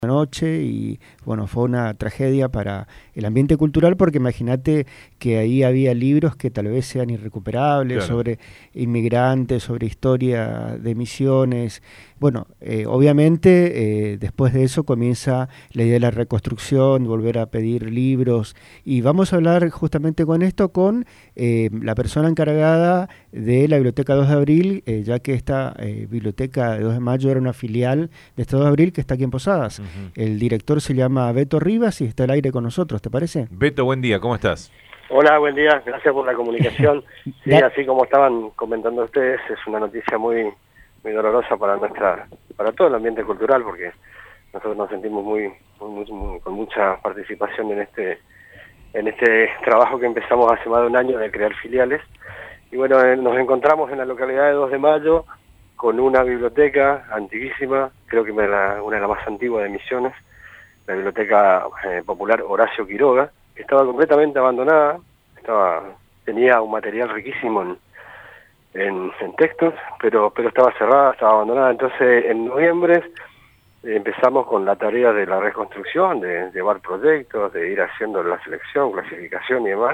noche y bueno, fue una tragedia para el ambiente cultural porque imagínate que ahí había libros que tal vez sean irrecuperables Claro. sobre inmigrantes, sobre historia de misiones. Bueno, obviamente después de eso comienza la idea de la reconstrucción, volver a pedir libros y vamos a hablar justamente con esto con la persona encargada de la Biblioteca 2 de Abril, ya que esta Biblioteca de 2 de Mayo era una filial de este 2 de Abril que está aquí en Posadas. Ujú. El director se llama Beto Rivas y está al aire con nosotros, ¿te parece? Beto, buen día, ¿cómo estás? Hola, buen día, gracias por la comunicación. Sí, Da- así como estaban comentando ustedes, es una noticia muy dolorosa para todo el ambiente cultural, porque nosotros nos sentimos con mucha participación en este trabajo que empezamos hace más de un año de crear filiales. Y bueno, nos encontramos en la localidad de 2 de Mayo con una biblioteca antiquísima, creo que una de las más antiguas de Misiones, la Biblioteca Popular Horacio Quiroga, que estaba completamente abandonada, tenía un material riquísimo en textos, pero estaba cerrada, estaba abandonada. Entonces, en noviembre empezamos con la tarea de la reconstrucción, de llevar proyectos, de ir haciendo la selección, clasificación y demás.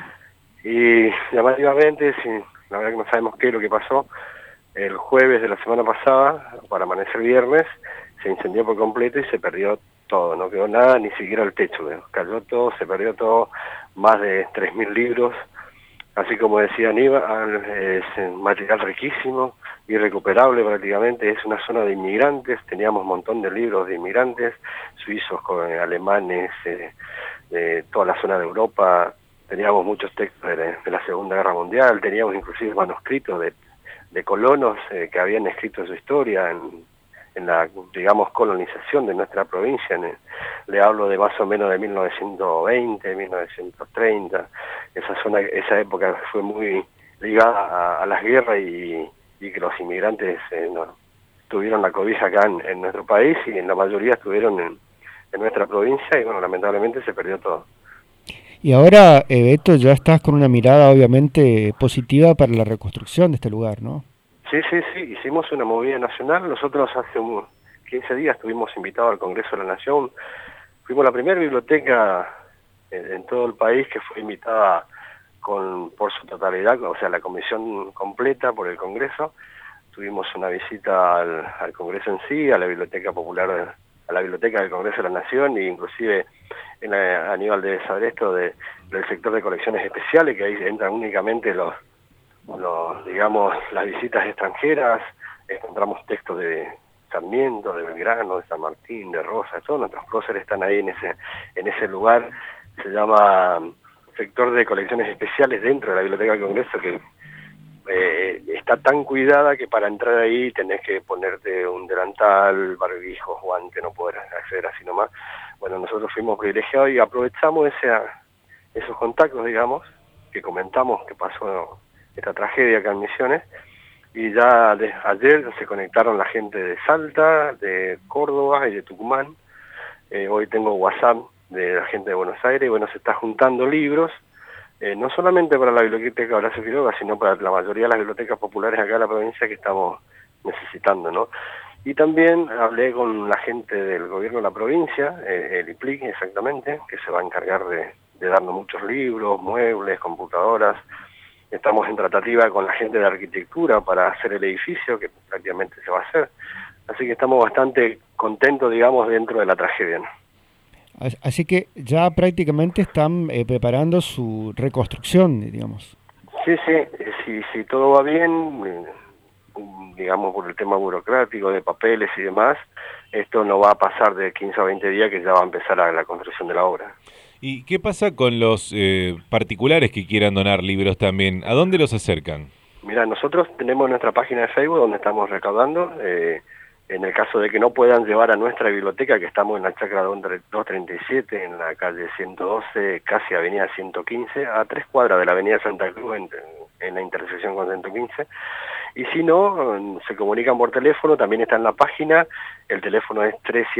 Y llamativamente, la verdad que no sabemos qué es lo que pasó, el jueves de la semana pasada, para amanecer viernes, se incendió por completo y se perdió todo, no quedó nada, ni siquiera el techo, cayó todo, se perdió todo, más de 3.000 libros, así como decía Aníbal, es un material riquísimo, irrecuperable prácticamente, es una zona de inmigrantes, teníamos un montón de libros de inmigrantes, suizos, alemanes, de toda la zona de Europa, teníamos muchos textos de la Segunda Guerra Mundial, teníamos inclusive manuscritos de colonos que habían escrito su historia en la, digamos, colonización de nuestra provincia. Le hablo de más o menos de 1920, 1930. Esa zona, esa época fue muy ligada a las guerras y que los inmigrantes no, tuvieron la cobija acá en nuestro país y en la mayoría estuvieron en nuestra provincia y bueno, lamentablemente se perdió todo. Y ahora, Beto, ya estás con una mirada obviamente positiva para la reconstrucción de este lugar, ¿no? Sí, hicimos una movida nacional. Nosotros hace 15 días estuvimos invitados al Congreso de la Nación. Fuimos la primera biblioteca en todo el país que fue invitada por su totalidad, o sea, la comisión completa por el Congreso. Tuvimos una visita al Congreso en sí, a la Biblioteca Popular, a la Biblioteca del Congreso de la Nación, e inclusive Aníbal debe saber esto del sector de colecciones especiales, que ahí entran únicamente digamos, las visitas extranjeras. Encontramos textos de Sarmiento, de Belgrano, de San Martín, de Rosa, todos nuestros próceres están ahí en ese lugar. Se llama sector de colecciones especiales dentro de la Biblioteca del Congreso, que está tan cuidada que para entrar ahí tenés que ponerte un delantal, barbijo, guante, no poder acceder así nomás. Bueno, nosotros fuimos privilegiados y aprovechamos esos contactos, digamos, que comentamos que pasó esta tragedia acá en Misiones, y ya ayer se conectaron la gente de Salta, de Córdoba y de Tucumán. Hoy tengo WhatsApp de la gente de Buenos Aires y bueno, se está juntando libros, no solamente para la Biblioteca Horacio Quiroga, sino para la mayoría de las bibliotecas populares acá en la provincia que estamos necesitando, ¿no? Y también hablé con la gente del gobierno de la provincia, el IPLIC exactamente, que se va a encargar de darnos muchos libros, muebles, computadoras. Estamos en tratativa con la gente de arquitectura para hacer el edificio, que prácticamente se va a hacer. Así que estamos bastante contentos, digamos, dentro de la tragedia, ¿no? Así que ya prácticamente están preparando su reconstrucción, digamos. Sí, si todo va bien, digamos, por el tema burocrático, de papeles y demás, esto no va a pasar de 15 a 20 días que ya va a empezar la construcción de la obra. ¿Y qué pasa con los particulares que quieran donar libros también? ¿A dónde los acercan? Mira, nosotros tenemos nuestra página de Facebook donde estamos recaudando. En el caso de que no puedan llevar a nuestra biblioteca, que estamos en la Chacra 237, en la calle 112, casi avenida 115, a 3 cuadras de la avenida Santa Cruz, en la intersección con 115. Y si no, se comunican por teléfono, también está en la página, el teléfono es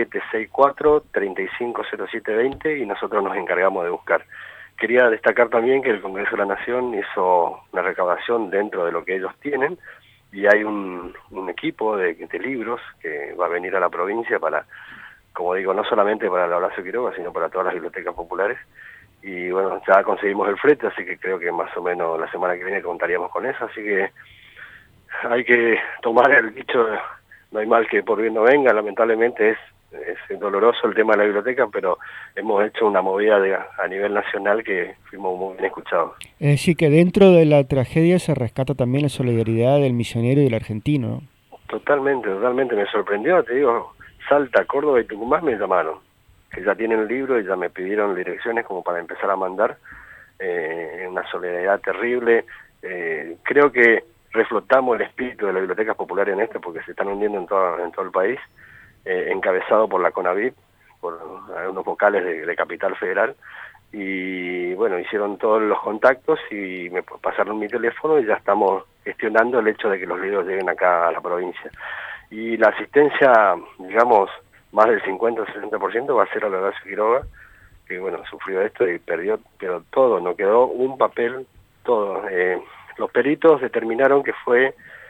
3764-350720 y nosotros nos encargamos de buscar. Quería destacar también que el Congreso de la Nación hizo una recaudación dentro de lo que ellos tienen, y hay un equipo de libros que va a venir a la provincia para como digo, no solamente para la Horacio Quiroga, sino para todas las bibliotecas populares. Y bueno, ya conseguimos el flete, así que creo que más o menos la semana que viene contaríamos con eso, así que hay que tomar el dicho, no hay mal que por bien no venga. Lamentablemente es doloroso el tema de la biblioteca, pero hemos hecho una movida a nivel nacional que fuimos muy bien escuchados. Es decir, que dentro de la tragedia se rescata también la solidaridad del misionero y del argentino, ¿no? Totalmente, me sorprendió, te digo, Salta, Córdoba y Tucumán me llamaron, que ya tienen el libro y ya me pidieron direcciones como para empezar a mandar, una solidaridad terrible. Creo que reflotamos el espíritu de las bibliotecas populares en esto, porque se están hundiendo en todo el país, encabezado por la CONAVIP, por algunos vocales de Capital Federal, y bueno, hicieron todos los contactos y me pasaron mi teléfono y ya estamos gestionando el hecho de que los libros lleguen acá a la provincia. Y la asistencia, digamos, más del 50 o 60% va a ser a la Horacio Quiroga, que bueno, sufrió esto y perdió, pero todo, no quedó un papel, todo. Los peritos determinaron que fue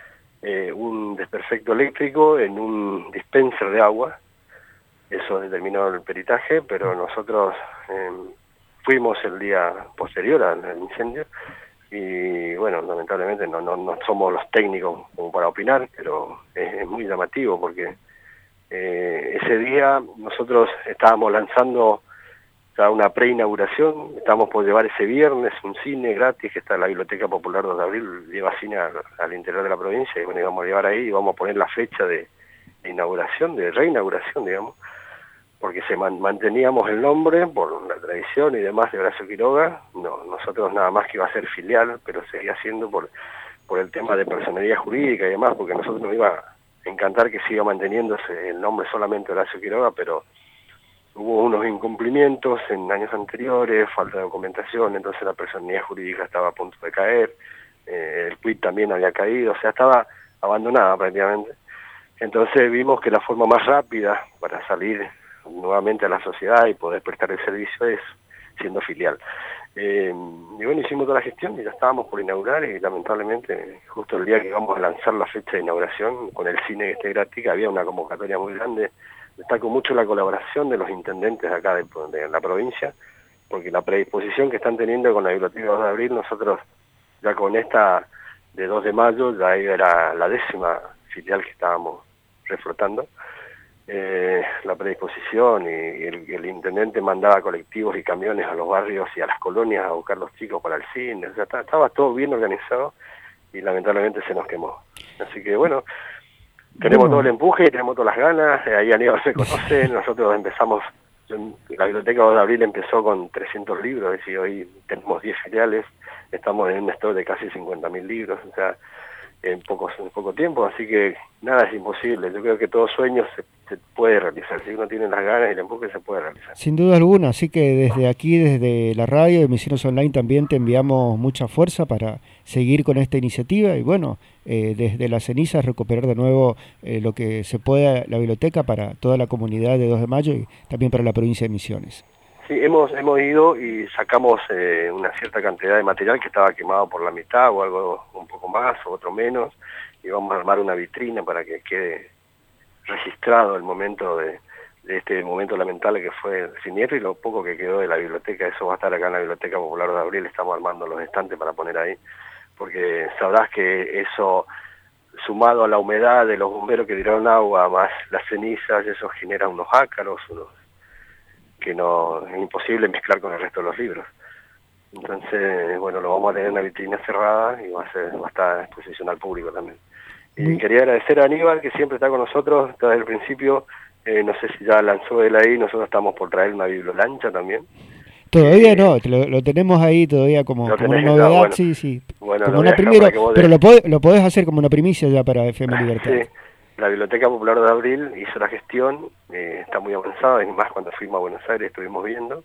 un desperfecto eléctrico en un dispenser de agua, eso determinó el peritaje, pero nosotros fuimos el día posterior al incendio y bueno, lamentablemente no somos los técnicos como para opinar, pero es muy llamativo porque ese día nosotros estábamos lanzando ya una preinauguración, estábamos por llevar ese viernes un cine gratis que está en la Biblioteca Popular 2 de Abril, lleva cine al interior de la provincia y bueno, íbamos a llevar ahí y vamos a poner la fecha de inauguración, de reinauguración, digamos, porque manteníamos el nombre por la tradición y demás de Horacio Quiroga. No, nosotros nada más que iba a ser filial, pero seguía siendo por el tema de personería jurídica y demás, porque a nosotros nos iba a encantar que siga manteniéndose el nombre solamente Horacio Quiroga, pero hubo unos incumplimientos en años anteriores, falta de documentación, entonces la personería jurídica estaba a punto de caer, el quit también había caído, o sea, estaba abandonada prácticamente. Entonces vimos que la forma más rápida para salir nuevamente a la sociedad y poder prestar el servicio es siendo filial. Y bueno, hicimos toda la gestión y ya estábamos por inaugurar y lamentablemente justo el día que íbamos a lanzar la fecha de inauguración con el cine que esté gratis, había una convocatoria muy grande. Destaco mucho la colaboración de los intendentes acá de la provincia, porque la predisposición que están teniendo con la Biblioteca 2 de Abril, nosotros ya con esta de 2 de mayo, ya era la 10ª filial que estábamos reflotando. La predisposición y el intendente mandaba colectivos y camiones a los barrios y a las colonias a buscar los chicos para el cine, o sea, estaba todo bien organizado y lamentablemente se nos quemó. Así que bueno, tenemos todo el empuje, tenemos todas las ganas, ahí Aníbal se conoce, nosotros empezamos, la Biblioteca 2 de Abril empezó con 300 libros, es decir, hoy tenemos 10 filiales, estamos en un stock de casi 50.000 libros, o sea, en poco tiempo, así que nada es imposible. Yo creo que todo sueño se puede realizar, si uno tiene las ganas y el empuje se puede realizar. Sin duda alguna, así que desde aquí, desde la radio de Misiones Online también te enviamos mucha fuerza para seguir con esta iniciativa y bueno, desde las cenizas recuperar de nuevo lo que se pueda la biblioteca para toda la comunidad de 2 de mayo y también para la provincia de Misiones. Sí, hemos ido y sacamos una cierta cantidad de material que estaba quemado por la mitad o algo un poco más o otro menos y vamos a armar una vitrina para que quede registrado el momento de este momento lamentable que fue el siniestro y lo poco que quedó de la biblioteca. Eso va a estar acá en la Biblioteca Popular de Abril, estamos armando los estantes para poner ahí, porque sabrás que eso, sumado a la humedad de los bomberos que tiraron agua, más las cenizas, eso genera unos ácaros, que no es imposible mezclar con el resto de los libros. Entonces, bueno, lo vamos a tener en una vitrina cerrada y va a estar a exposición al público también. Y quería agradecer a Aníbal, que siempre está con nosotros desde el principio. No sé si ya lanzó él ahí, nosotros estamos por traer una bibliolancha también. Todavía no, lo tenemos ahí todavía como una novedad, bueno, sí. Bueno, como una primera, pero lo podés hacer como una primicia ya para FM Libertad. Sí. La Biblioteca Popular de Abril hizo la gestión, está muy avanzada, y más cuando fuimos a Buenos Aires estuvimos viendo.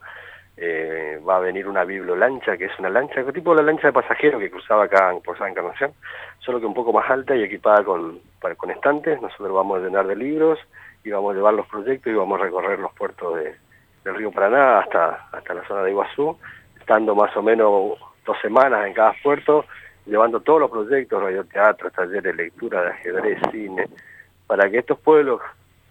Va a venir una bibliolancha, que es una lancha, tipo la lancha de pasajero que cruzaba acá por San Encarnación, solo que un poco más alta y equipada con estantes. Nosotros vamos a llenar de libros y vamos a llevar los proyectos y vamos a recorrer los puertos del río Paraná hasta la zona de Iguazú, estando más o menos 2 semanas en cada puerto, llevando todos los proyectos, radioteatro, talleres de lectura, de ajedrez, cine, para que estos pueblos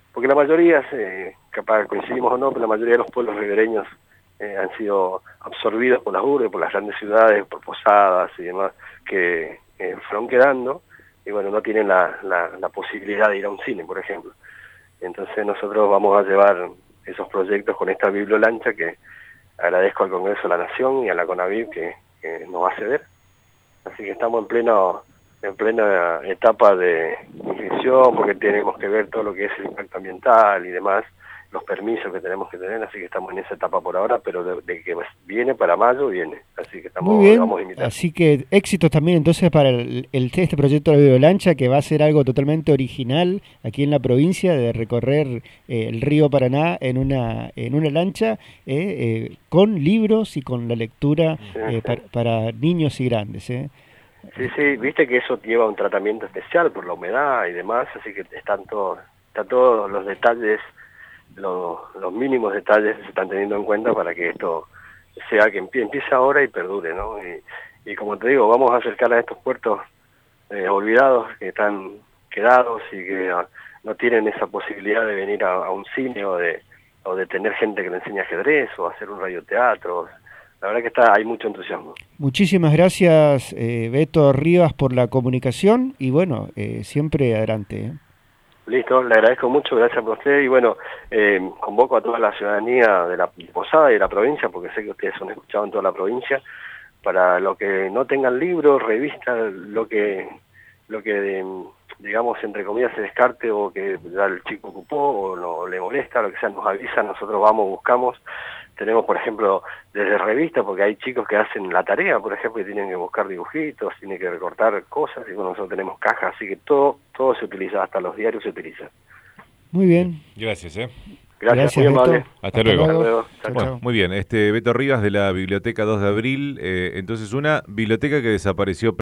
porque la mayoría, capaz coincidimos o no, pero la mayoría de los pueblos ribereños han sido absorbidos por las urbes, por las grandes ciudades, por posadas y demás, que fueron quedando, y bueno, no tienen la posibilidad de ir a un cine, por ejemplo. Entonces nosotros vamos a llevar esos proyectos con esta bibliolancha, que agradezco al Congreso de la Nación y a la CONAVIP que nos va a ceder. Así que estamos en plena etapa de inscripción, porque tenemos que ver todo lo que es el impacto ambiental y demás, los permisos que tenemos que tener, así que estamos en esa etapa por ahora, pero de que viene para mayo, viene. Así que estamos, muy bien, vamos a invitar. Así que éxitos también entonces para este proyecto de la Bibliolancha, que va a ser algo totalmente original aquí en la provincia, de recorrer el río Paraná en una lancha con libros y con la lectura para niños y grandes. Sí, viste que eso lleva un tratamiento especial por la humedad y demás, así que están todos los detalles, los mínimos detalles se están teniendo en cuenta para que esto sea que empiece ahora y perdure, ¿no? Y como te digo, vamos a acercar a estos puertos olvidados, que están quedados y que no tienen esa posibilidad de venir a un cine o de tener gente que le enseñe ajedrez o hacer un radioteatro. La verdad que hay mucho entusiasmo. Muchísimas gracias, Beto Rivas, por la comunicación y bueno, siempre adelante. Listo, le agradezco mucho, gracias por usted y bueno, convoco a toda la ciudadanía de la Posada y de la provincia, porque sé que ustedes son escuchados en toda la provincia, para los que no tengan libros, revistas, lo que digamos, entre comillas, se descarte o que ya el chico ocupó o no le molesta, lo que sea, nos avisa, nosotros vamos, buscamos. Tenemos, por ejemplo, desde revistas, porque hay chicos que hacen la tarea, por ejemplo, y tienen que buscar dibujitos, tienen que recortar cosas, y bueno, nosotros tenemos cajas, así que todo se utiliza, hasta los diarios se utilizan. Muy bien. Gracias, Gracias, muy amable. Hasta luego. Hasta luego. Chao, Bueno, chao. muy bien, Beto Rivas de la Biblioteca 2 de Abril, entonces una biblioteca que desapareció